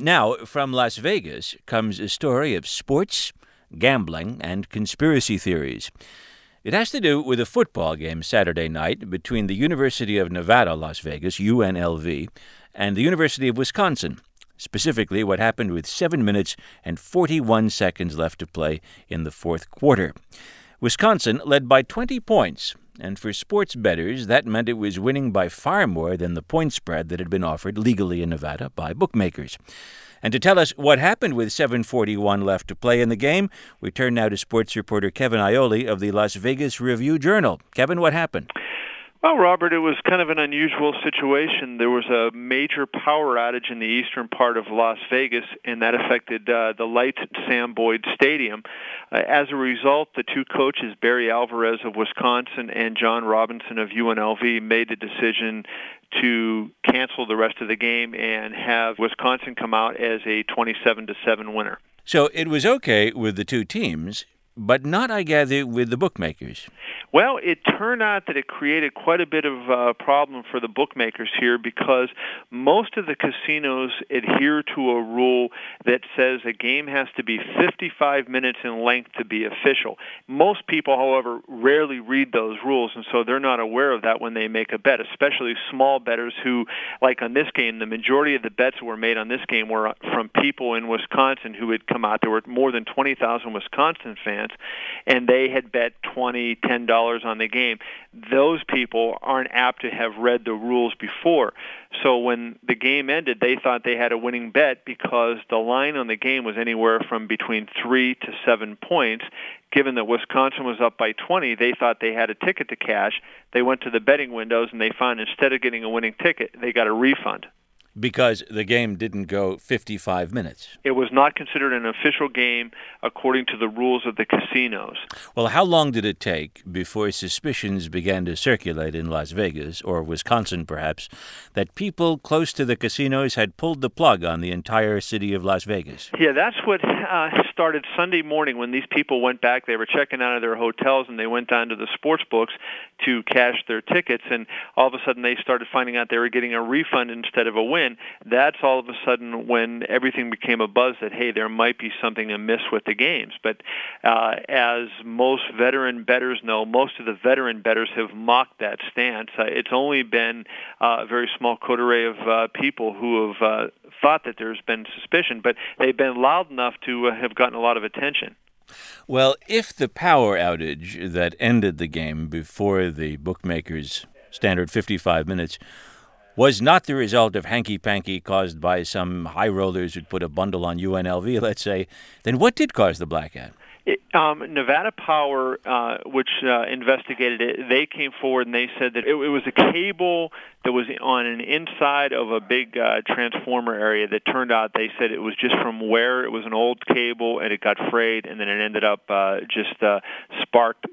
Now, from Las Vegas comes a story of sports, gambling, and conspiracy theories. It has to do with a football game Saturday night between the University of Nevada, Las Vegas, UNLV, and the University of Wisconsin. Specifically, what happened with 7 minutes and 41 seconds left to play in the fourth quarter. Wisconsin led by 20 points, and for sports bettors, that meant it was winning by far more than the point spread that had been offered legally in Nevada by bookmakers. And to tell us what happened with 7:41 left to play in the game, we turn now to sports reporter Kevin Aioli of the Las Vegas Review-Journal. Kevin, what happened? Well, Robert, it was kind of an unusual situation. There was a major power outage in the eastern part of Las Vegas, and that affected the lights at Sam Boyd Stadium. As a result, the two coaches, Barry Alvarez of Wisconsin and John Robinson of UNLV, made the decision to cancel the rest of the game and have Wisconsin come out as a 27-7 winner. So it was okay with the two teams, but not, I gather, with the bookmakers. Well, it turned out that it created quite a bit of a problem for the bookmakers here because most of the casinos adhere to a rule that says a game has to be 55 minutes in length to be official. Most people, however, rarely read those rules, and so they're not aware of that when they make a bet, especially small bettors who, like on this game, the majority of the bets that were made on this game were from people in Wisconsin who had come out. There were more than 20,000 Wisconsin fans, and they had bet $10 on the game. Those people aren't apt to have read the rules before. So when the game ended, they thought they had a winning bet because the line on the game was anywhere from between 3 to 7 points. Given that Wisconsin was up by 20, they thought they had a ticket to cash. They went to the betting windows and they found instead of getting a winning ticket, they got a refund. Because the game didn't go 55 minutes. It was not considered an official game according to the rules of the casinos. Well, how long did it take before suspicions began to circulate in Las Vegas, or Wisconsin perhaps, that people close to the casinos had pulled the plug on the entire city of Las Vegas? Yeah, that's what started Sunday morning when these people went back. They were checking out of their hotels and they went down to the sports books to cash their tickets, and all of a sudden they started finding out they were getting a refund instead of a win. That's all of a sudden when everything became a buzz that, hey, there might be something amiss with the games. But as most veteran bettors know, most of the veteran bettors have mocked that stance. It's only been a very small coterie of people who have thought that there's been suspicion, but they've been loud enough to have gotten a lot of attention. Well, if the power outage that ended the game before the bookmakers' standard 55 minutes was not the result of hanky-panky caused by some high rollers who'd put a bundle on UNLV, let's say, then what did cause the blackout? Nevada Power, which investigated it, they came forward and they said that it was a cable that was on an inside of a big transformer area that turned out, they said it was just from where it was an old cable and it got frayed and then it ended up sparked,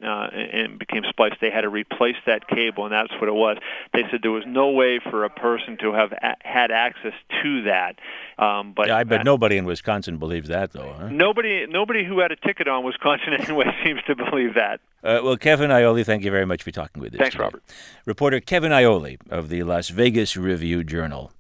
and became spliced. They had to replace that cable, and that's what it was. They said there was no way for a person to have had access to that. But I bet nobody in Wisconsin believes that, though. Huh? Nobody who had a ticket on Wisconsin anyway seems to believe that. Well, Kevin Aioli, thank you very much for talking with us. Thanks, today. Robert. Reporter Kevin Aioli of the Las Vegas Review-Journal.